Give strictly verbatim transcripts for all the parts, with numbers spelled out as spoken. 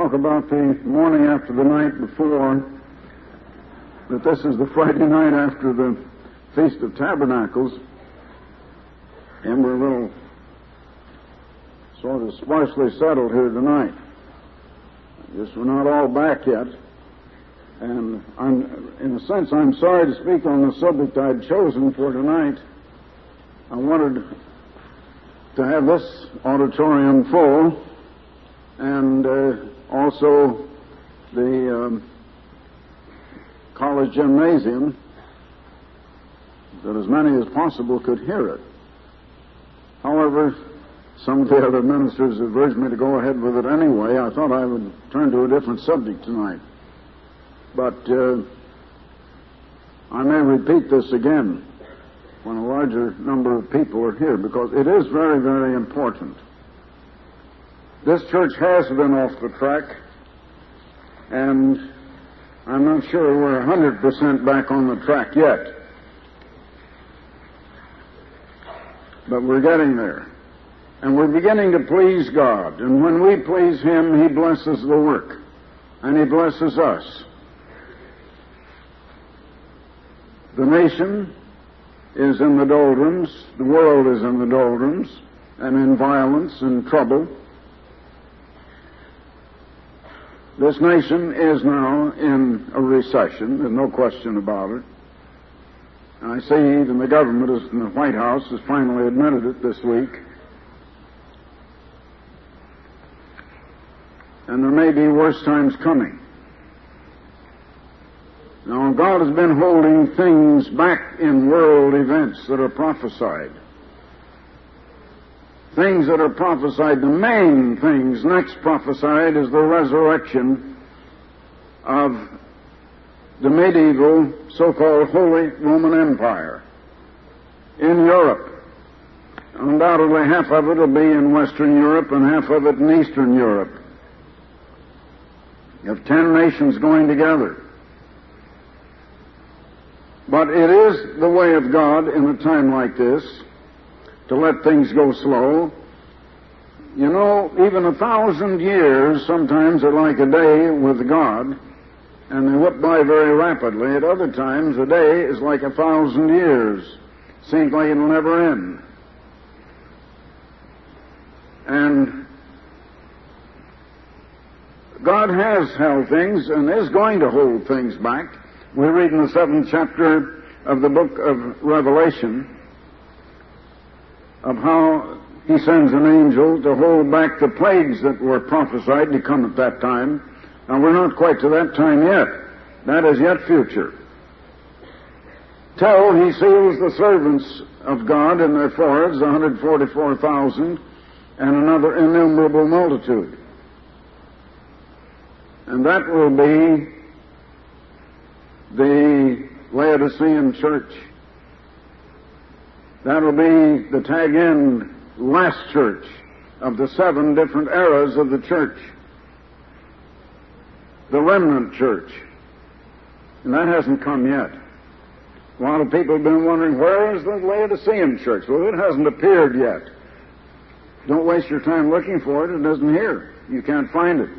talk about the morning after the night before, that this is the Friday night after the Feast of Tabernacles, and we're a little sort of sparsely settled here tonight. I guess we're not all back yet, and I'm, in a sense, I'm sorry to speak on the subject I'd chosen for tonight. I wanted to have this auditorium full, and uh, also the um, college gymnasium, that as many as possible could hear it. However, some of the other ministers have urged me to go ahead with it anyway. I thought I would turn to a different subject tonight. But uh, I may repeat this again when a larger number of people are here, because it is very, very important. This church has been off the track, and I'm not sure we're one hundred percent back on the track yet. But we're getting there. And we're beginning to please God. And when we please Him, He blesses the work. And He blesses us. The nation is in the doldrums. The world is in the doldrums and in violence and trouble. This nation is now in a recession. There's no question about it. And I see even the government is, in the White House has finally admitted it this week. And there may be worse times coming. Now, God has been holding things back in world events that are prophesied. Things that are prophesied, the main things next prophesied is the resurrection of the medieval so-called Holy Roman Empire in Europe. Undoubtedly, half of it will be in Western Europe and half of it in Eastern Europe. You have ten nations going together. But it is the way of God in a time like this to let things go slow. You know, even a thousand years sometimes are like a day with God, and they whip by very rapidly. At other times, a day is like a thousand years. Seems like it'll never end. And God has held things and is going to hold things back. We read in the seventh chapter of the book of Revelation of how He sends an angel to hold back the plagues that were prophesied to come at that time. Now, we're not quite to that time yet. That is yet future. Till He seals the servants of God in their foreheads, one hundred forty-four thousand, and another innumerable multitude. And that will be the Laodicean church. That will be the tag-end last church of the seven different eras of the church. The remnant church. And that hasn't come yet. A lot of people have been wondering, where is the Laodicean church? Well, it hasn't appeared yet. Don't waste your time looking for it. It isn't here. You can't find it.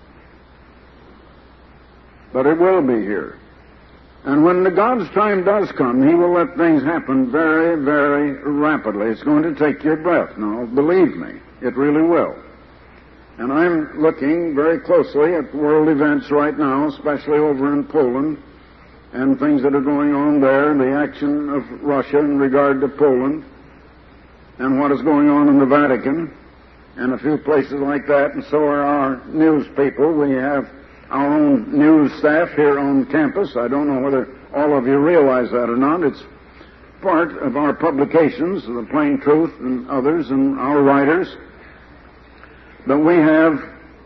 But it will be here. And when the God's time does come, He will let things happen very, very rapidly. It's going to take your breath. Now, believe me, it really will. And I'm looking very closely at world events right now, especially over in Poland, and things that are going on there, the action of Russia in regard to Poland, and what is going on in the Vatican, and a few places like that, and so are our news people. We have our own news staff here on campus. I don't know whether all of you realize that or not. It's part of our publications, The Plain Truth and others, and our writers. But we have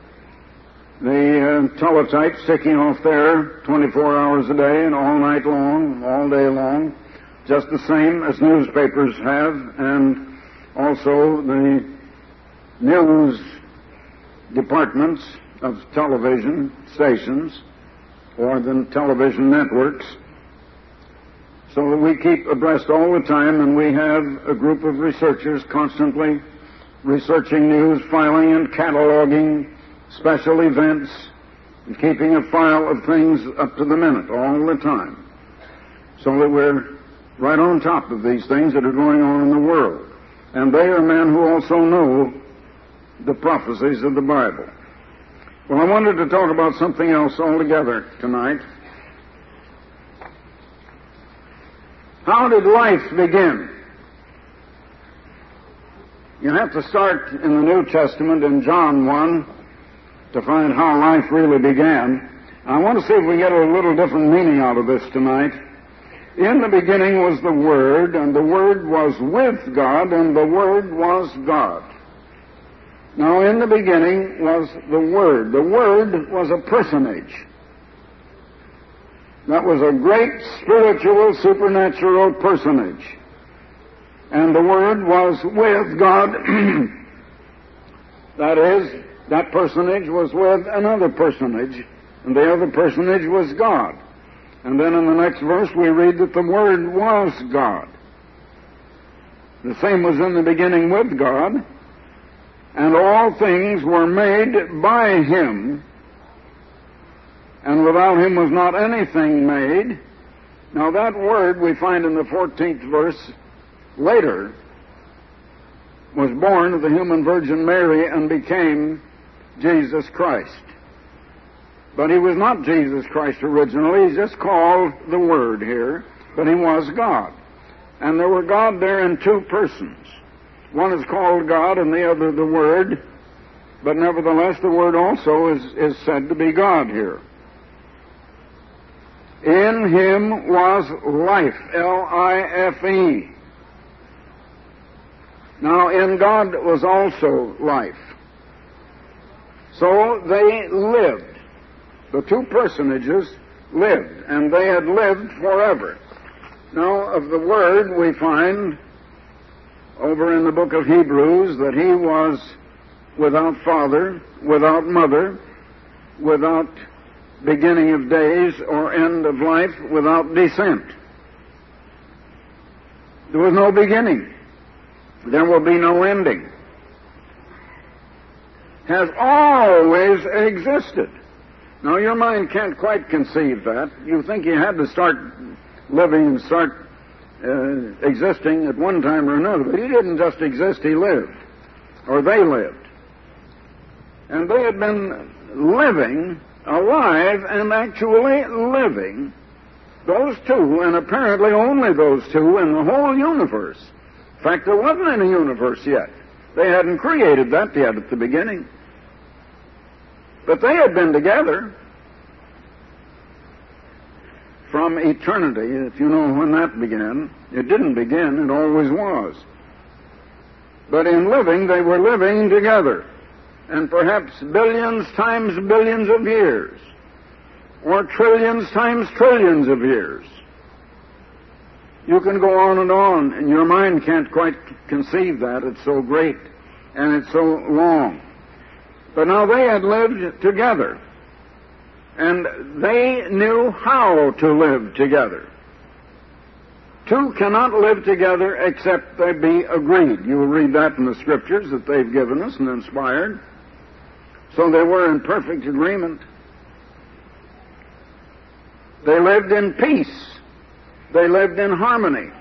the uh, teletype sticking off there twenty-four hours a day and all night long, all day long, just the same as newspapers have, and also the news departments of television stations or the television networks, so that we keep abreast all the time, and we have a group of researchers constantly researching news, filing and cataloging special events, and keeping a file of things up to the minute all the time, so that we're right on top of these things that are going on in the world. And they are men who also know the prophecies of the Bible. Well, I wanted to talk about something else altogether tonight. How did life begin? You have to start in the New Testament in John one to find how life really began. I want to see if we get a little different meaning out of this tonight. In the beginning was the Word, and the Word was with God, and the Word was God. Now, in the beginning was the Word. The Word was a personage. That was a great spiritual, supernatural personage. And the Word was with God. That is, that personage was with another personage, and the other personage was God. And then in the next verse we read that the Word was God. The same was in the beginning with God, and all things were made by Him, and without Him was not anything made. Now that word we find in the fourteenth verse later was born of the human Virgin Mary and became Jesus Christ. But He was not Jesus Christ originally. He's just called the Word here, but He was God. And there were God there in two persons. One is called God and the other the Word, but nevertheless the Word also is, is said to be God here. In Him was life, L I F E. Now, in God was also life. So they lived. The two personages lived, and they had lived forever. Now, of the Word, we find over in the book of Hebrews that He was without father, without mother, without beginning of days or end of life, without descent. There was no beginning. There will be no ending. Has always existed. Now, your mind can't quite conceive that. You think you had to start living and start uh, existing at one time or another. But He didn't just exist, He lived. Or they lived. And they had been living, alive, and actually living, those two, and apparently only those two in the whole universe. In fact, there wasn't any universe yet. They hadn't created that yet at the beginning. But they had been together from eternity, if you know when that began. It didn't begin, it always was. But in living, they were living together. And perhaps billions times billions of years, or trillions times trillions of years. You can go on and on, and your mind can't quite conceive that. It's so great, and it's so long. But now they had lived together, and they knew how to live together. Two cannot live together except they be agreed. You will read that in the Scriptures that they've given us and inspired. So they were in perfect agreement. They lived in peace. They lived in harmony.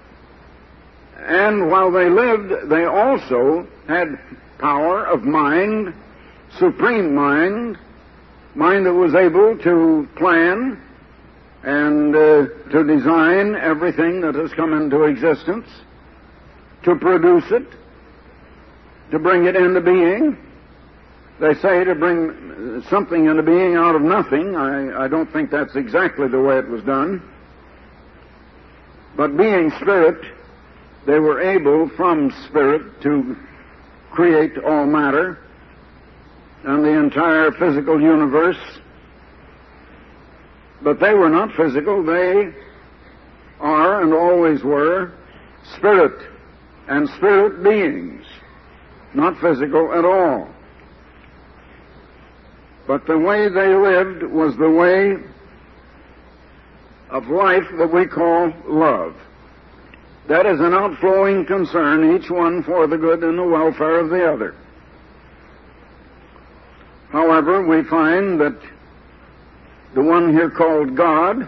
And while they lived, they also had power of mind, supreme mind, mind that was able to plan and uh, to design everything that has come into existence, to produce it, to bring it into being. They say to bring something into being out of nothing. I, I don't think that's exactly the way it was done. But being spirit, they were able from spirit to create all matter and the entire physical universe. But they were not physical. They are and always were spirit and spirit beings, not physical at all. But the way they lived was the way of life that we call love. That is an outflowing concern, each one for the good and the welfare of the other. How However, we find that the one here called God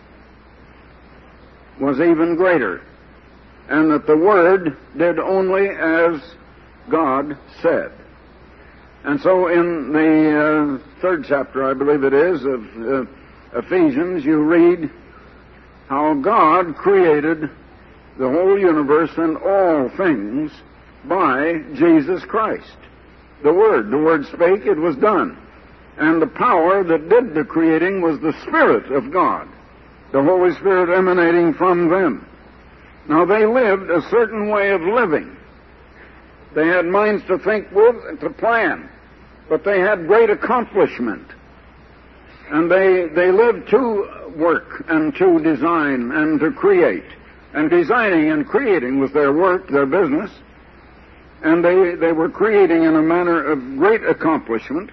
was even greater, and that the Word did only as God said. And so in the uh, third chapter, I believe it is, of uh, Ephesians, you read how God created the whole universe and all things by Jesus Christ. The Word. The Word spake, it was done. And the power that did the creating was the Spirit of God, the Holy Spirit emanating from them. Now, they lived a certain way of living. They had minds to think with and to plan, but they had great accomplishment. And they, they lived to work and to design and to create. And designing and creating was their work, their business. And they, they were creating in a manner of great accomplishment,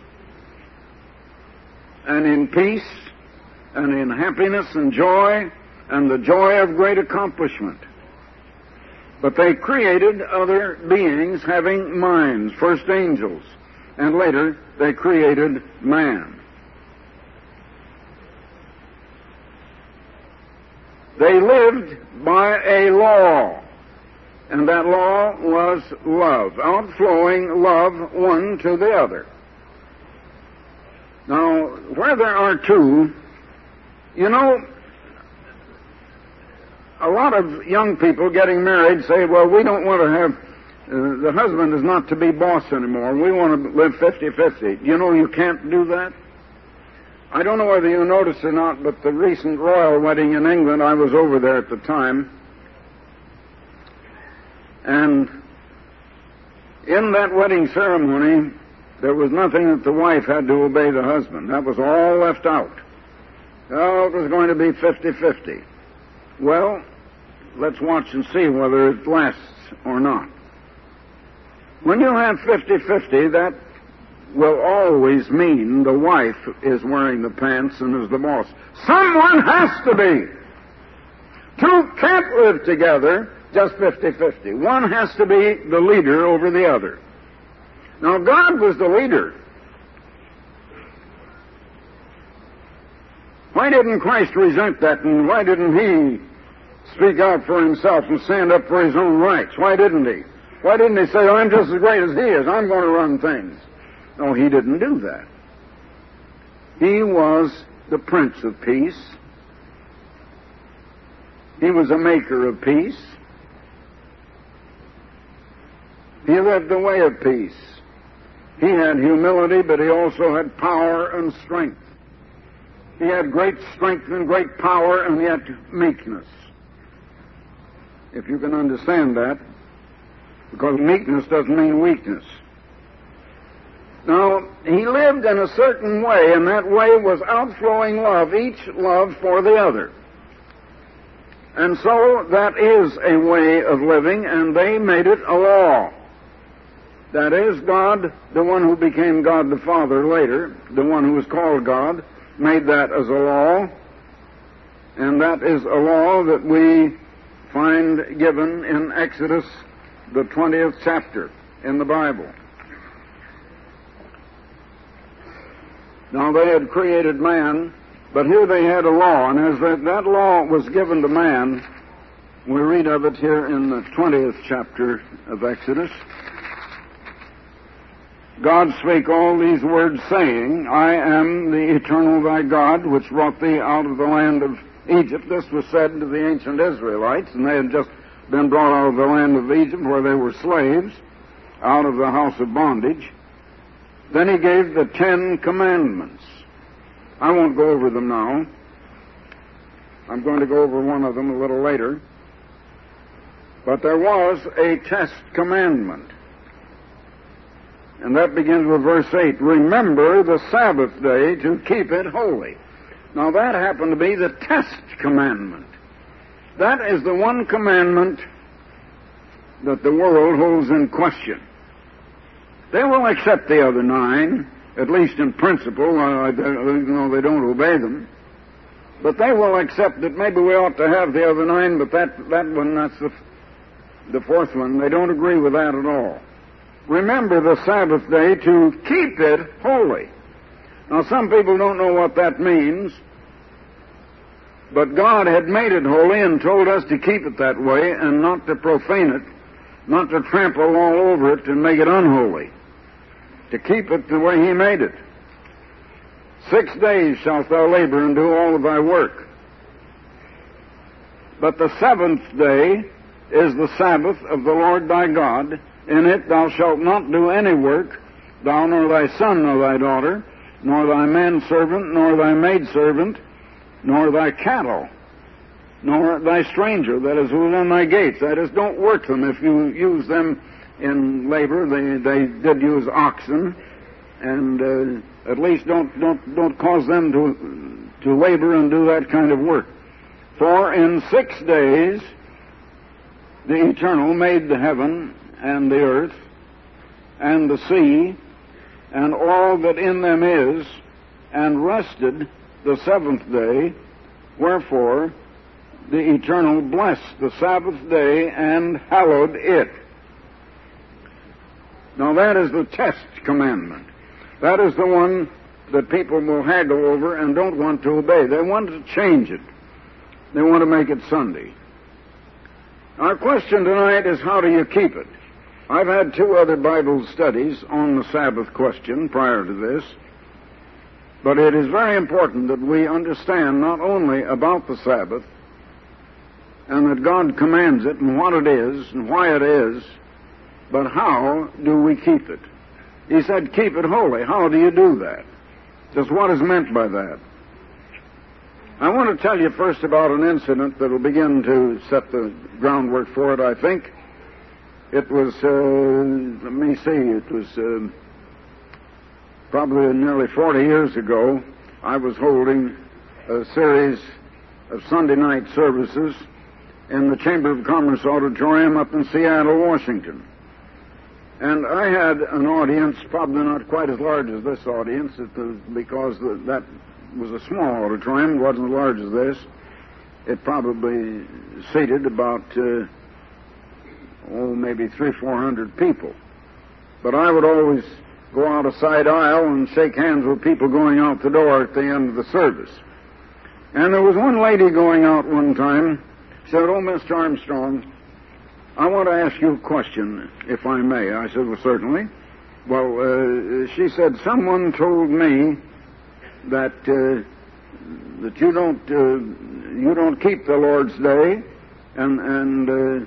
and in peace, and in happiness and joy, and the joy of great accomplishment. But they created other beings having minds, first angels, and later they created man. They lived by a law, and that law was love, outflowing love one to the other. Now, where there are two, you know, a lot of young people getting married say, well, we don't want to have, uh, the husband is not to be boss anymore. We want to live fifty-fifty. You know, you can't do that. I don't know whether you noticed or not, but the recent royal wedding in England, I was over there at the time, and in that wedding ceremony, there was nothing that the wife had to obey the husband. That was all left out. Oh, it was going to be fifty-fifty. Well, let's watch and see whether it lasts or not. When you have fifty-fifty, that will always mean the wife is wearing the pants and is the boss. Someone has to be. Two can't live together just fifty-fifty. One has to be the leader over the other. Now, God was the leader. Why didn't Christ resent that, and why didn't He speak out for Himself and stand up for His own rights? Why didn't He? Why didn't He say, oh, I'm just as great as He is, I'm going to run things? No, He didn't do that. He was the Prince of Peace. He was a maker of peace. He lived the way of peace. He had humility, but He also had power and strength. He had great strength and great power, and yet meekness. If you can understand that, because meekness doesn't mean weakness. Now, He lived in a certain way, and that way was outflowing love, each love for the other. And so that is a way of living, and they made it a law. That is, God, the one who became God the Father later, the one who was called God, made that as a law, and that is a law that we find given in Exodus, the twentieth chapter in the Bible. Now, they had created man, but here they had a law, and as that, that law was given to man, we read of it here in the twentieth chapter of Exodus. God spake all these words, saying, I am the eternal thy God, which brought thee out of the land of Egypt. This was said to the ancient Israelites, and they had just been brought out of the land of Egypt, where they were slaves, out of the house of bondage. Then He gave the Ten Commandments. I won't go over them now. I'm going to go over one of them a little later. But there was a test commandment. And that begins with verse eight. Remember the Sabbath day to keep it holy. Now that happened to be the test commandment. That is the one commandment that the world holds in question. They will accept the other nine, at least in principle, uh, even though they don't obey them. But they will accept that maybe we ought to have the other nine, but that, that one, that's the, the fourth one. They don't agree with that at all. remember the Sabbath day to keep it holy. Now, some people don't know what that means, but God had made it holy and told us to keep it that way and not to profane it, not to trample all over it and make it unholy, to keep it the way He made it. Six days shalt thou labor and do all of thy work. But the seventh day is the Sabbath of the Lord thy God. In it thou shalt not do any work, thou nor thy son nor thy daughter, nor thy manservant, nor thy maidservant, nor thy cattle, nor thy stranger that is within thy gates. That is, don't work them. If you use them in labor, they, they did use oxen, and uh, at least don't don't don't cause them to to labor and do that kind of work. For in six days the Eternal made the heaven and the earth and the sea and all that in them is, and rested the seventh day. Wherefore the Eternal blessed the Sabbath day and hallowed it. Now that is the test commandment. That is the one that people will haggle over and don't want to obey. They want to change it. They want to make it Sunday. Our question tonight is, how do you keep it? I've had two other Bible studies on the Sabbath question prior to this, but it is very important that we understand not only about the Sabbath and that God commands it and what it is and why it is, but how do we keep it? He said, keep it holy. How do you do that? Just what is meant by that? I want to tell you first about an incident that will begin to set the groundwork for it, I think. It was, uh, let me see, it was uh, probably nearly forty years ago. I was holding a series of Sunday night services in the Chamber of Commerce Auditorium up in Seattle, Washington. And I had an audience, probably not quite as large as this audience, because that was a small auditorium. It wasn't as large as this. It probably seated about, uh, oh, maybe three, four hundred people. But I would always go out a side aisle and shake hands with people going out the door at the end of the service. And there was one lady going out one time. She said, "Oh, Mister Armstrong, I want to ask you a question, if I may." I said, "Well, certainly." Well, uh, she said, "Someone told me that uh, that you don't uh, you don't keep the Lord's Day, and and uh,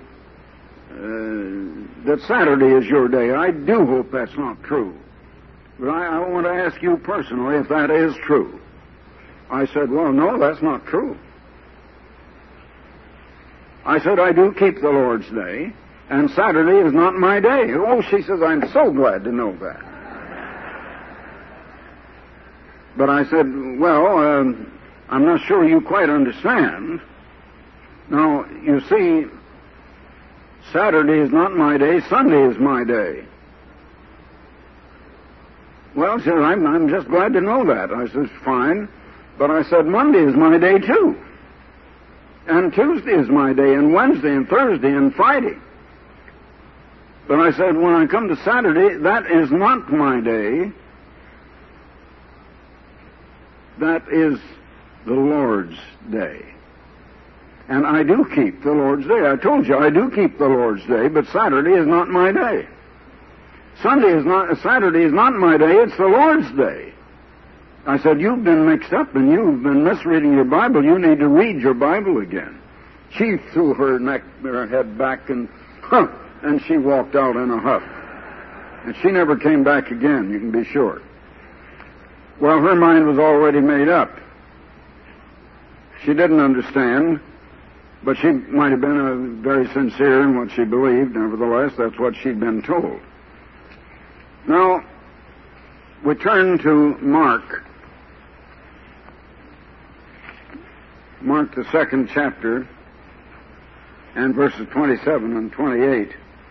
uh, that Saturday is your day. I do hope that's not true, but I, I want to ask you personally if that is true." I said, "Well, no, that's not true." I said, "I do keep the Lord's Day, and Saturday is not my day." "Oh," she says, "I'm so glad to know that." But I said, "Well, uh, I'm not sure you quite understand. Now, you see, Saturday is not my day, Sunday is my day." "Well," she said, I'm, I'm just glad to know that." I said, "Fine. But I said, Monday is my day, too. And Tuesday is my day, and Wednesday, and Thursday, and Friday. But I said, when I come to Saturday, that is not my day. That is the Lord's day. And I do keep the Lord's day. I told you, I do keep the Lord's day, but Saturday is not my day. Sunday is not, Saturday is not my day, it's the Lord's day." I said, "You've been mixed up and you've been misreading your Bible. You need to read your Bible again." She threw her neck, her head back, and huh, and she walked out in a huff. And she never came back again, you can be sure. Well, her mind was already made up. She didn't understand, but she might have been uh, very sincere in what she believed. Nevertheless, that's what she'd been told. Now, we turn to Mark. Mark, the second chapter, and verses twenty-seven and twenty-eight.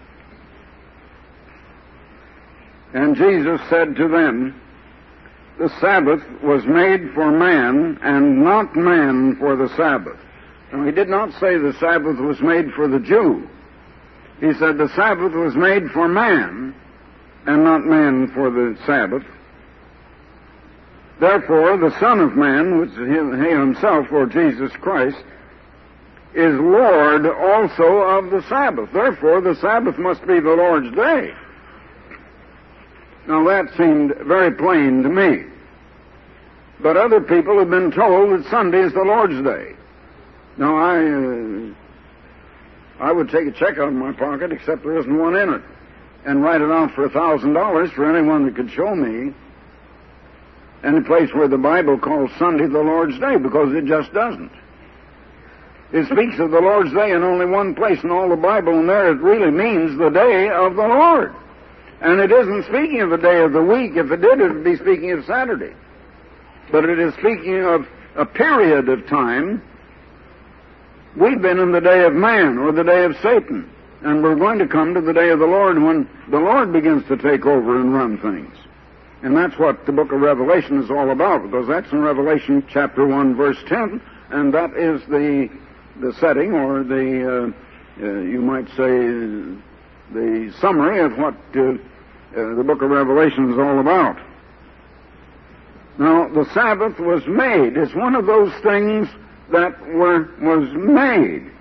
"And Jesus said to them, The Sabbath was made for man, and not man for the Sabbath." Now, he did not say the Sabbath was made for the Jew. He said the Sabbath was made for man, and not man for the Sabbath. Therefore, the Son of Man, which is he himself, or Jesus Christ, is Lord also of the Sabbath. Therefore, the Sabbath must be the Lord's day. Now, that seemed very plain to me. But other people have been told that Sunday is the Lord's day. Now, I, uh, I would take a check out of my pocket, except there isn't one in it, and write it out for a thousand dollars for anyone that could show me any place where the Bible calls Sunday the Lord's day, because it just doesn't. It speaks of the Lord's day in only one place in all the Bible, and there it really means the day of the Lord. And it isn't speaking of the day of the week. If it did, it would be speaking of Saturday. But it is speaking of a period of time. We've been in the day of man, or the day of Satan, and we're going to come to the day of the Lord when the Lord begins to take over and run things. And that's what the book of Revelation is all about, because that's in Revelation chapter one, verse ten, and that is the the setting, or the, uh, uh, you might say, the summary of what uh, uh, the book of Revelation is all about. Now, the Sabbath was made. It's one of those things that were was made.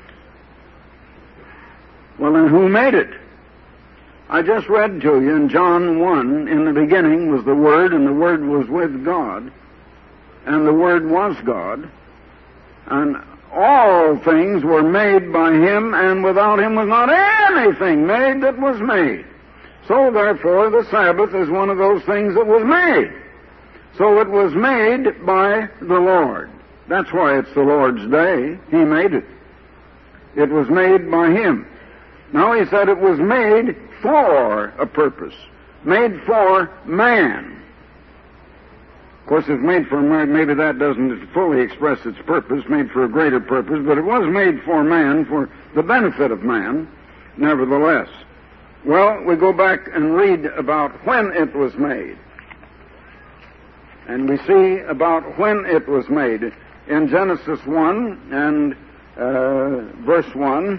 Well, then who made it? I just read to you in John one, in the beginning was the Word, and the Word was with God, and the Word was God, and all things were made by Him, and without Him was not anything made that was made. So, therefore, the Sabbath is one of those things that was made. So it was made by the Lord. That's why it's the Lord's day. He made it. It was made by Him. Now, He said it was made for a purpose, made for man. Of course, if made for man, maybe that doesn't fully express its purpose, made for a greater purpose, but it was made for man, for the benefit of man, nevertheless. Well, we go back and read about when it was made. And we see about when it was made. In Genesis one and uh, verse one,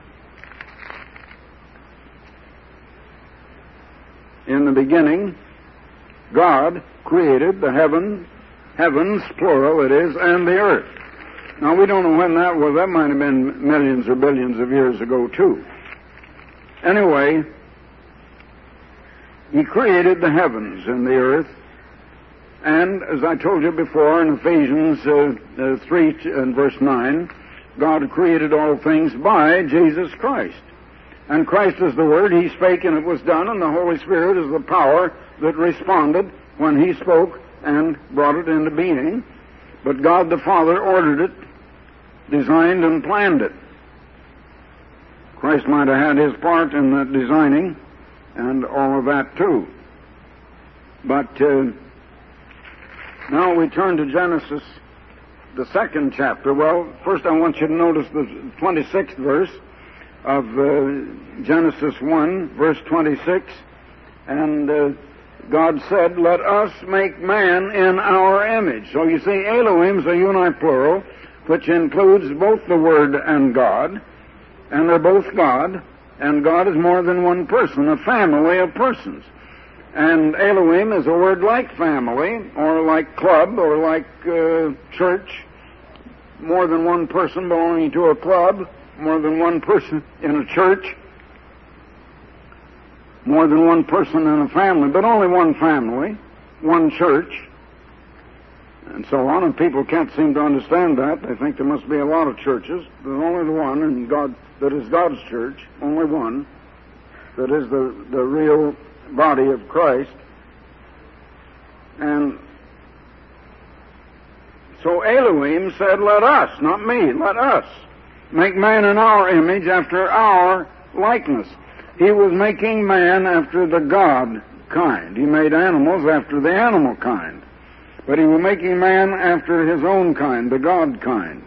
in the beginning, God created the heaven, heavens, plural it is, and the earth. Now, we don't know when that was. That might have been millions or billions of years ago, too. Anyway, He created the heavens and the earth, and as I told you before in Ephesians uh, uh, three and verse nine, God created all things by Jesus Christ. And Christ is the Word. He spake and it was done, and the Holy Spirit is the power that responded when He spoke and brought it into being. But God the Father ordered it, designed and planned it. Christ might have had His part in that designing and all of that too. But uh, now we turn to Genesis, the second chapter. Well, first I want you to notice the twenty-sixth verse of uh, Genesis one, verse twenty-six. And uh, God said, let us make man in our image. So you see, Elohim is a unite plural, which includes both the Word and God. And they're both God. And God is more than one person, a family of persons. And Elohim is a word like family, or like club, or like uh, church. More than one person belonging to a club, more than one person in a church, more than one person in a family, but only one family, one church, and so on. And people can't seem to understand that. They think there must be a lot of churches. There's only the one, and God, that is God's church, only one, that is the, the real body of Christ. And so Elohim said, let us, not me, let us, make man in our image after our likeness. He was making man after the God kind. He made animals after the animal kind. But He was making man after His own kind, the God kind.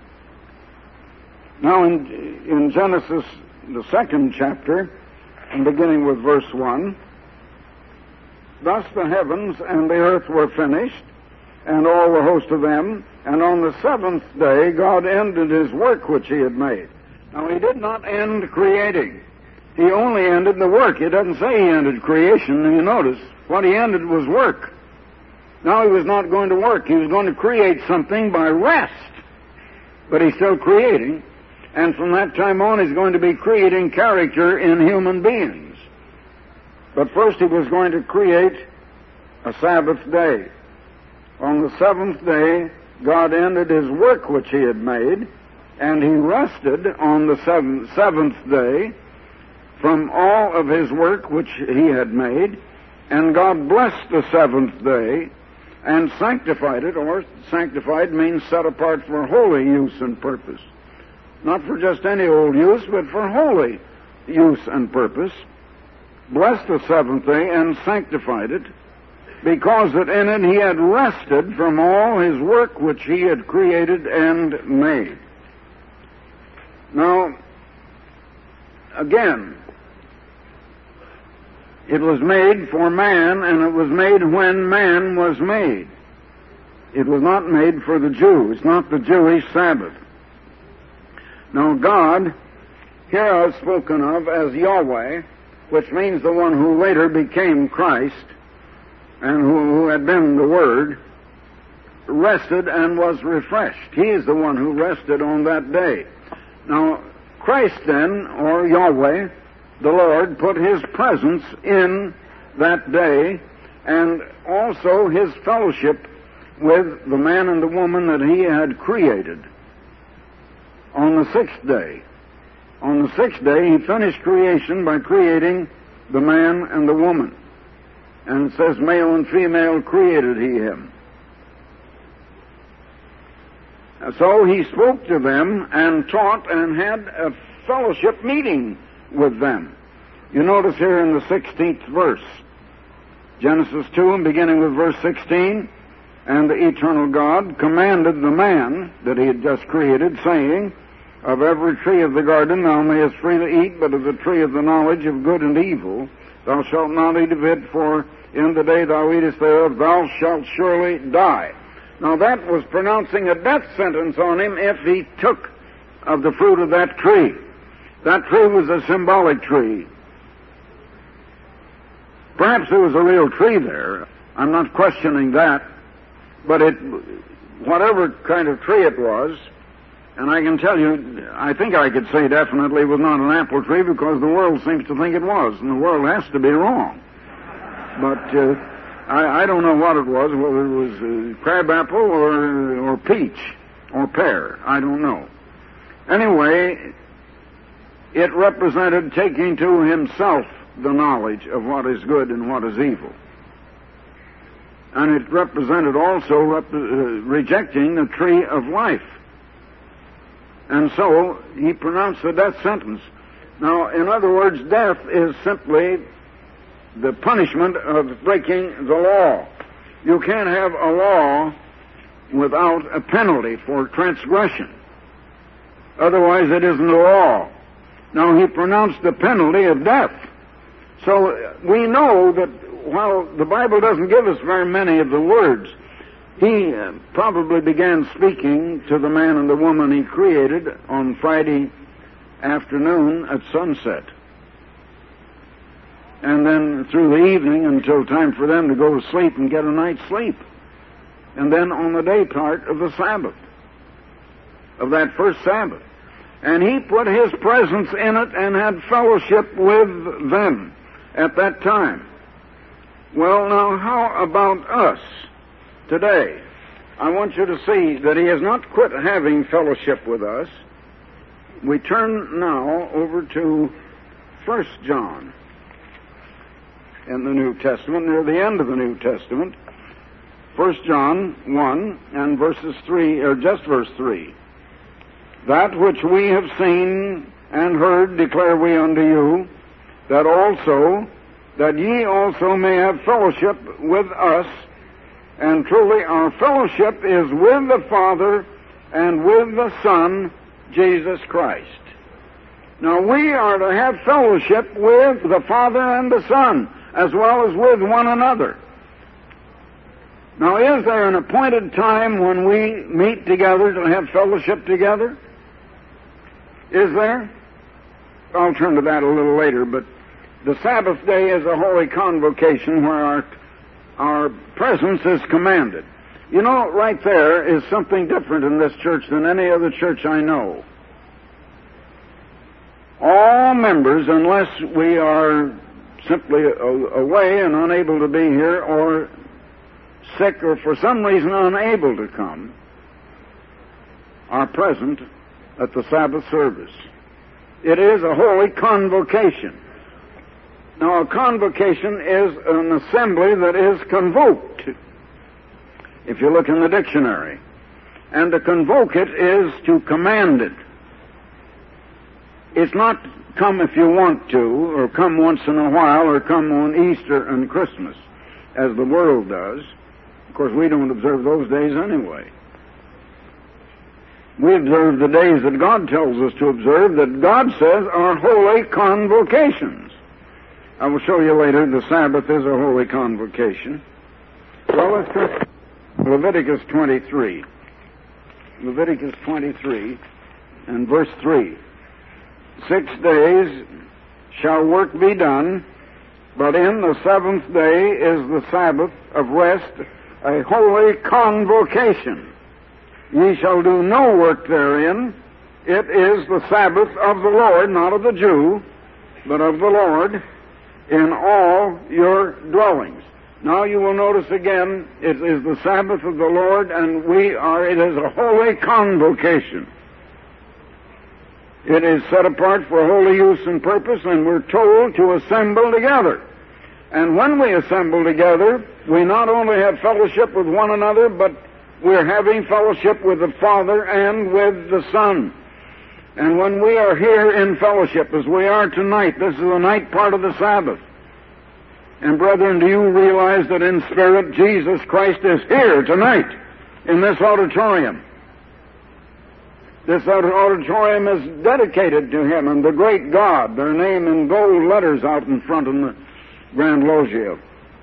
Now in, in Genesis, the second chapter, and beginning with verse one, thus the heavens and the earth were finished, and all the host of them, and on the seventh day God ended His work which He had made. Now He did not end creating. He only ended the work. It doesn't say he ended creation. You notice, what he ended was work. Now he was not going to work. He was going to create something by rest. But he's still creating. And from that time on, he's going to be creating character in human beings. But first he was going to create a Sabbath day. On the seventh day, God ended his work which he had made, and he rested on the seventh, seventh day from all of his work which he had made, and God blessed the seventh day and sanctified it, or sanctified means set apart for holy use and purpose. Not for just any old use, but for holy use and purpose. Blessed the seventh day and sanctified it, because that in it he had rested from all his work which he had created and made. Now, again, it was made for man, and it was made when man was made. It was not made for the Jew. It's not the Jewish Sabbath. Now, God, here is spoken of as Yahweh, which means the one who later became Christ, and who, who had been the Word, rested and was refreshed. He is the one who rested on that day. Now, Christ then, or Yahweh, the Lord, put his presence in that day, and also his fellowship with the man and the woman that he had created on the sixth day. On the sixth day, he finished creation by creating the man and the woman. And it says, male and female created he him. So he spoke to them and taught and had a fellowship meeting with them. You notice here in the sixteenth verse, Genesis two, and beginning with verse sixteen, and the eternal God commanded the man that he had just created, saying, of every tree of the garden thou mayest freely eat, but of the tree of the knowledge of good and evil thou shalt not eat of it, for in the day thou eatest thereof thou shalt surely die. Now that was pronouncing a death sentence on him if he took of the fruit of that tree. That tree was a symbolic tree. Perhaps there was a real tree there. I'm not questioning that. But it, whatever kind of tree it was, and I can tell you, I think I could say definitely it was not an apple tree, because the world seems to think it was, and the world has to be wrong. But uh, I, I don't know what it was, whether it was uh, crabapple or, or peach or pear. I don't know. Anyway, it represented taking to himself the knowledge of what is good and what is evil. And it represented also rep- uh, rejecting the tree of life. And so he pronounced the death sentence. Now, in other words, death is simply the punishment of breaking the law. You can't have a law without a penalty for transgression. Otherwise, it isn't a law. Now, he pronounced the penalty of death. So we know that while the Bible doesn't give us very many of the words, he uh, probably began speaking to the man and the woman he created on Friday afternoon at sunset. And then through the evening until time for them to go to sleep and get a night's sleep. And then on the day part of the Sabbath, of that first Sabbath. And he put his presence in it and had fellowship with them at that time. Well, now, how about us today? I want you to see that he has not quit having fellowship with us. We turn now over to First John in the New Testament, near the end of the New Testament. First John one and verses three, or just verse three. That which we have seen and heard declare we unto you, that also, that ye also may have fellowship with us. And truly our fellowship is with the Father and with the Son, Jesus Christ. Now we are to have fellowship with the Father and the Son, as well as with one another. Now, is there an appointed time when we meet together to have fellowship together? Is there? I'll turn to that a little later, but the Sabbath day is a holy convocation where our, our presence is commanded. You know, right there is something different in this church than any other church I know. All members, unless we are simply away and unable to be here, or sick, or for some reason unable to come, are present at the Sabbath service. It is a holy convocation. Now, a convocation is an assembly that is convoked, if you look in the dictionary. And to convoke it is to command it. It's not come if you want to, or come once in a while, or come on Easter and Christmas, as the world does. Of course, we don't observe those days anyway. We observe the days that God tells us to observe, that God says are holy convocations. I will show you later the Sabbath is a holy convocation. Well, let's turn to Leviticus twenty-three. Leviticus twenty-three and verse three. Six days shall work be done, but in the seventh day is the Sabbath of rest, a holy convocation. Ye shall do no work therein. It is the Sabbath of the Lord, not of the Jew, but of the Lord, in all your dwellings. Now you will notice again, it is the Sabbath of the Lord, and we are, it is a holy convocation. It is set apart for holy use and purpose, and we're told to assemble together. And when we assemble together, we not only have fellowship with one another, but we're having fellowship with the Father and with the Son. And when we are here in fellowship, as we are tonight, this is the night part of the Sabbath. And brethren, do you realize that in spirit Jesus Christ is here tonight in this auditorium? This auditorium is dedicated to Him and the great God, their name in gold letters out in front in the Grand Loggia.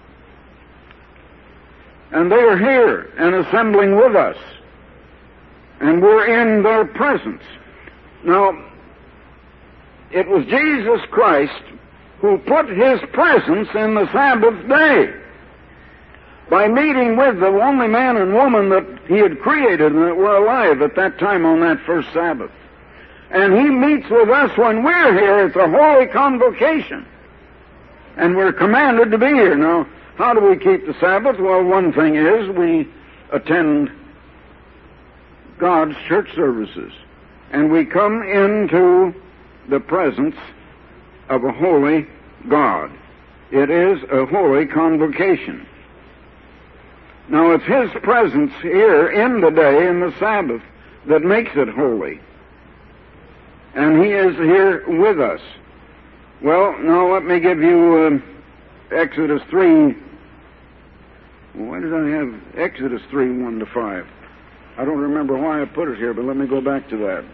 And they are here and assembling with us. And we're in their presence. Now, it was Jesus Christ who put His presence in the Sabbath day by meeting with the only man and woman that He had created and that were alive at that time on that first Sabbath. And He meets with us when we're here. It's a holy convocation. And we're commanded to be here. Now, how do we keep the Sabbath? Well, one thing is we attend God's church services. And we come into the presence of a holy God. It is a holy convocation. Now, it's His presence here in the day, in the Sabbath, that makes it holy. And He is here with us. Well, now let me give you uh, Exodus three. Why did I have Exodus three, one to five? I don't remember why I put it here, but let me go back to that.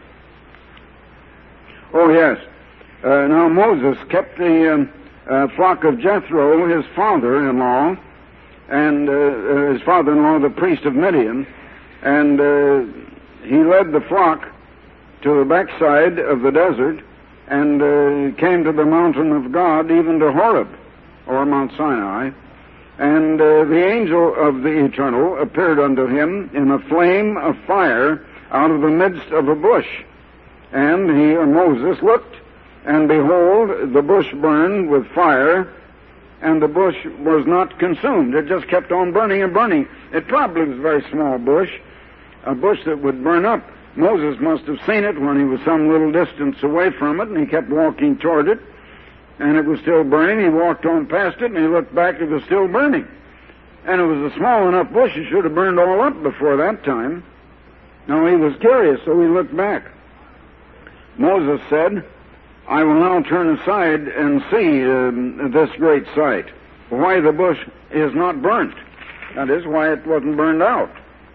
Oh, yes. Uh, now, Moses kept the um, uh, flock of Jethro, his father-in-law, and uh, his father-in-law, the priest of Midian, and uh, he led the flock to the backside of the desert and uh, came to the mountain of God, even to Horeb, or Mount Sinai, and uh, the angel of the Eternal appeared unto him in a flame of fire out of the midst of a bush. And he, or Moses, looked, and behold, the bush burned with fire, and the bush was not consumed. It just kept on burning and burning. It probably was a very small bush, a bush that would burn up. Moses must have seen it when he was some little distance away from it, and he kept walking toward it, and it was still burning. He walked on past it, and he looked back, it was still burning. And it was a small enough bush, it should have burned all up before that time. Now, he was curious, so he looked back. Moses said, I will now turn aside and see uh, this great sight, why the bush is not burnt. That is, why it wasn't burned out.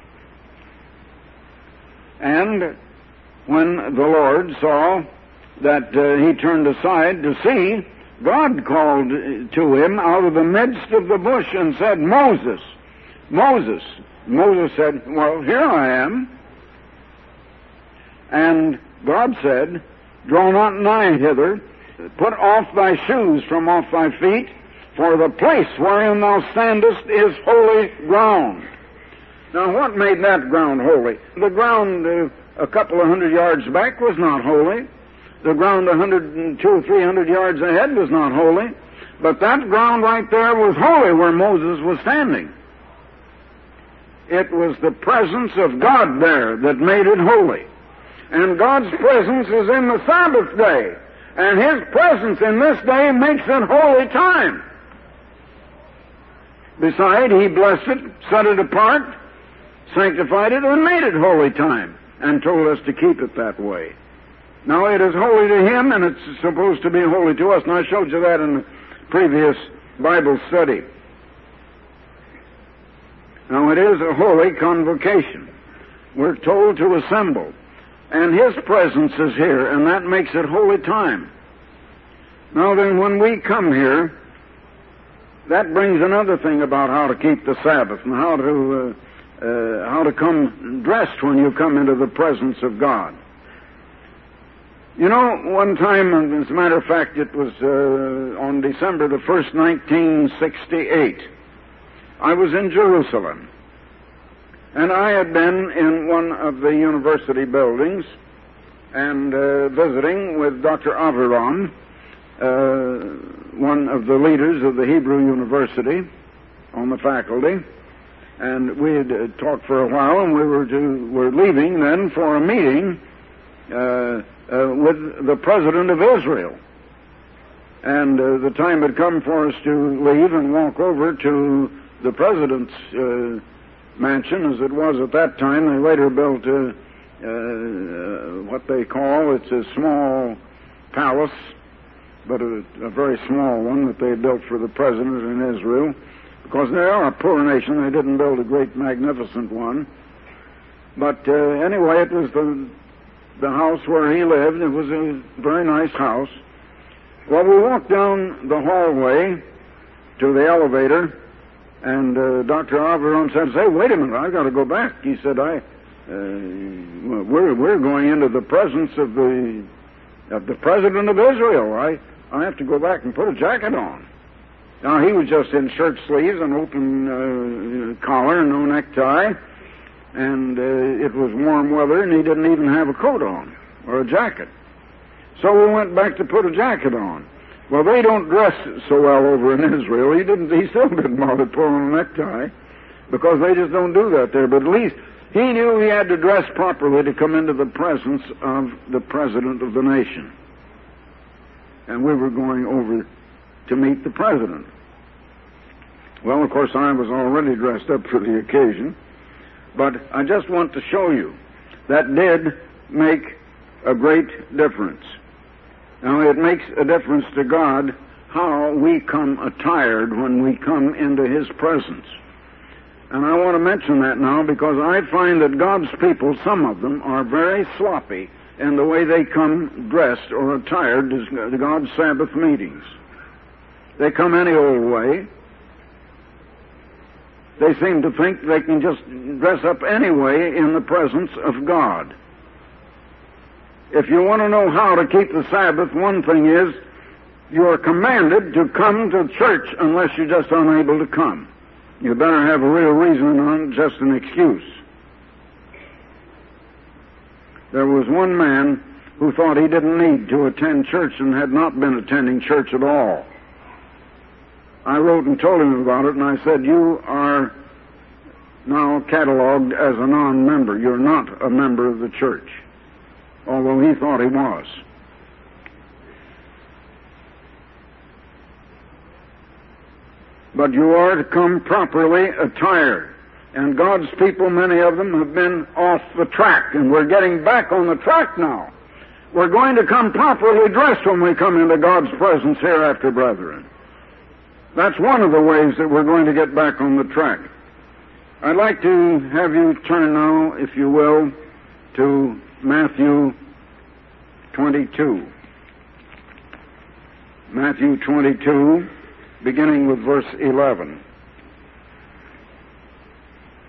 And when the Lord saw that uh, he turned aside to see, God called to him out of the midst of the bush and said, Moses, Moses. Moses said, well, here I am. And God said, Draw not nigh hither. Put off thy shoes from off thy feet, for the place wherein thou standest is holy ground. Now, what made that ground holy? The ground uh, a couple of hundred yards back was not holy. The ground a hundred and two or three hundred yards ahead was not holy. But that ground right there was holy where Moses was standing. It was the presence of God there that made it holy. And God's presence is in the Sabbath day. And His presence in this day makes it holy time. Beside, He blessed it, set it apart, sanctified it, and made it holy time, and told us to keep it that way. Now, it is holy to Him, and it's supposed to be holy to us. And I showed you that in the previous Bible study. Now, it is a holy convocation. We're told to assemble. And His presence is here, and that makes it holy time. Now then, when we come here, that brings another thing about how to keep the Sabbath and how to uh, uh, how to come dressed when you come into the presence of God. You know, one time, as a matter of fact, it was uh, on December the first, nineteen sixty-eight, I was in Jerusalem. And I had been in one of the university buildings and uh, visiting with Doctor Aviram, uh, one of the leaders of the Hebrew University on the faculty. And we had uh, talked for a while, and we were, to, were leaving then for a meeting uh, uh, with the President of Israel. And uh, the time had come for us to leave and walk over to the President's uh, mansion, as it was at that time. They later built a, uh, what they call, it's a small palace, but a, a very small one that they built for the President in Israel. Because they are a poor nation, they didn't build a great magnificent one. But uh, anyway, it was the, the house where he lived. It was a very nice house. Well, we walked down the hallway to the elevator, and uh, Doctor Aviram said, "Say, wait a minute, I've got to go back." He said, "I, uh, we're we're going into the presence of the of the President of Israel. I I have to go back and put a jacket on." Now, he was just in shirt sleeves and open uh, collar and no necktie, and uh, it was warm weather, and he didn't even have a coat on or a jacket. So we went back to put a jacket on. Well, they don't dress so well over in Israel. He didn't. He still didn't bother pulling a necktie because they just don't do that there. But at least he knew he had to dress properly to come into the presence of the President of the nation. And we were going over to meet the President. Well, of course, I was already dressed up for the occasion. But I just want to show you that did make a great difference. Now, it makes a difference to God how we come attired when we come into His presence. And I want to mention that now because I find that God's people, some of them, are very sloppy in the way they come dressed or attired to God's Sabbath meetings. They come any old way. They seem to think they can just dress up anyway in the presence of God. If you want to know how to keep the Sabbath, one thing is you are commanded to come to church unless you're just unable to come. You better have a real reason and not just an excuse. There was one man who thought he didn't need to attend church and had not been attending church at all. I wrote and told him about it, and I said, "You are now cataloged as a non-member. You're not a member of the church." Although he thought he was. But you are to come properly attired. And God's people, many of them, have been off the track, and we're getting back on the track now. We're going to come properly dressed when we come into God's presence hereafter, brethren. That's one of the ways that we're going to get back on the track. I'd like to have you turn now, if you will, to Matthew twenty-two. Matthew twenty-two, beginning with verse eleven.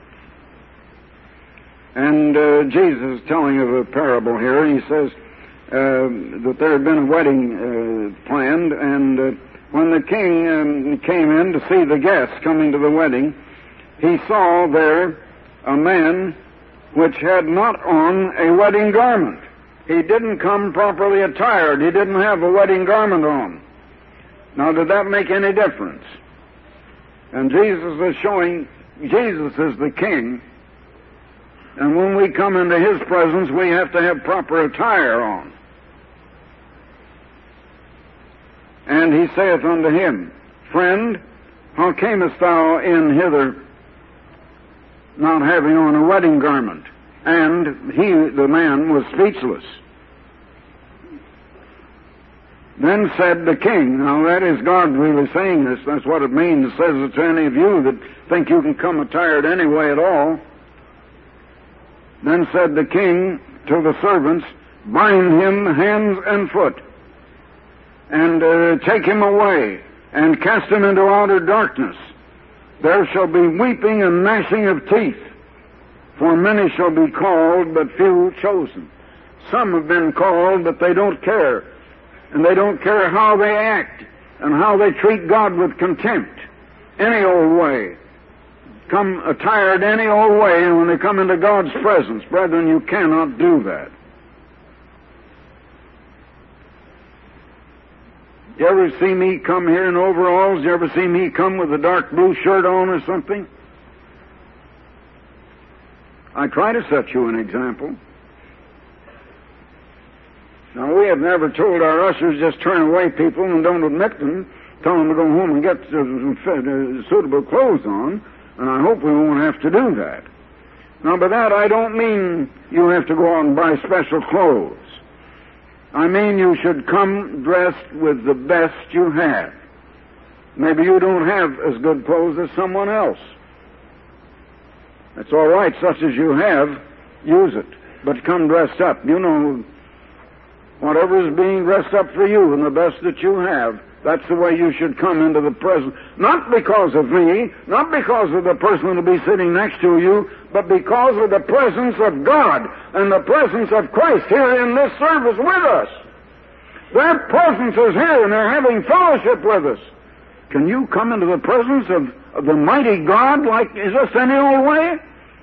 And uh, Jesus is telling of a parable here. He says, that there had been a wedding uh, planned, and uh, when the king um, came in to see the guests coming to the wedding, he saw there a man which had not on a wedding garment. He didn't come properly attired. He didn't have a wedding garment on. Now, did that make any difference? And Jesus is showing Jesus is the king, and when we come into his presence, we have to have proper attire on. And he saith unto him, Friend, how camest thou in hither not having on a wedding garment? And he, the man, was speechless. Then said the king, now that is God really saying this, that's what it means. It says it to any of you that think you can come attired any way at all. Then said the king to the servants, Bind him hands and foot, and uh, take him away, and cast him into outer darkness. There shall be weeping and gnashing of teeth, for many shall be called, but few chosen. Some have been called, but they don't care. And they don't care how they act and how they treat God with contempt. Any old way. Come attired any old way, and when they come into God's presence, brethren, you cannot do that. You ever see me come here in overalls? You ever see me come with a dark blue shirt on or something? I try to set you an example. Now, we have never told our ushers just turn away people and don't admit them, tell them to go home and get uh, suitable clothes on, and I hope we won't have to do that. Now, by that, I don't mean you have to go out and buy special clothes. I mean you should come dressed with the best you have. Maybe you don't have as good clothes as someone else. That's all right, such as you have, use it. But come dressed up. You know, whatever is being dressed up for you and the best that you have, that's the way you should come into the presence. Not because of me, not because of the person who will be sitting next to you, but because of the presence of God and the presence of Christ here in this service with us. Their presence is here and they're having fellowship with us. Can you come into the presence of, of the mighty God like is this any old way?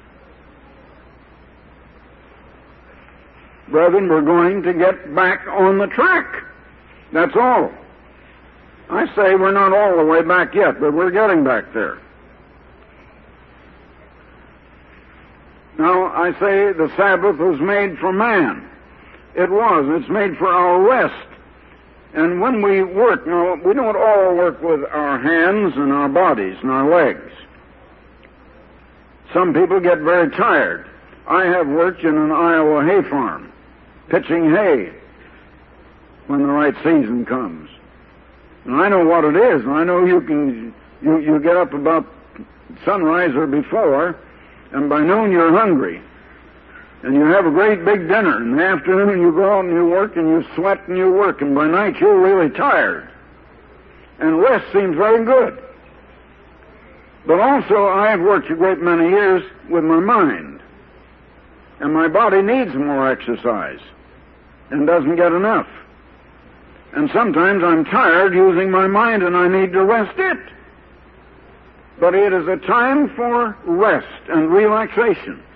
Brethren, we're going to get back on the track. That's all. I say we're not all the way back yet, but we're getting back there. Now, I say the Sabbath was made for man. It was. It's made for our rest. And when we work, now, we don't all work with our hands and our bodies and our legs. Some people get very tired. I have worked in an Iowa hay farm, pitching hay when the right season comes. And I know what it is. And I know you can, you, you get up about sunrise or before, and by noon you're hungry. And you have a great big dinner. In the afternoon you go out and you work and you sweat and you work. And by night you're really tired. And rest seems very good. But also I have worked a great many years with my mind. And my body needs more exercise and doesn't get enough. And sometimes I'm tired using my mind and I need to rest it. But it is a time for rest and relaxation.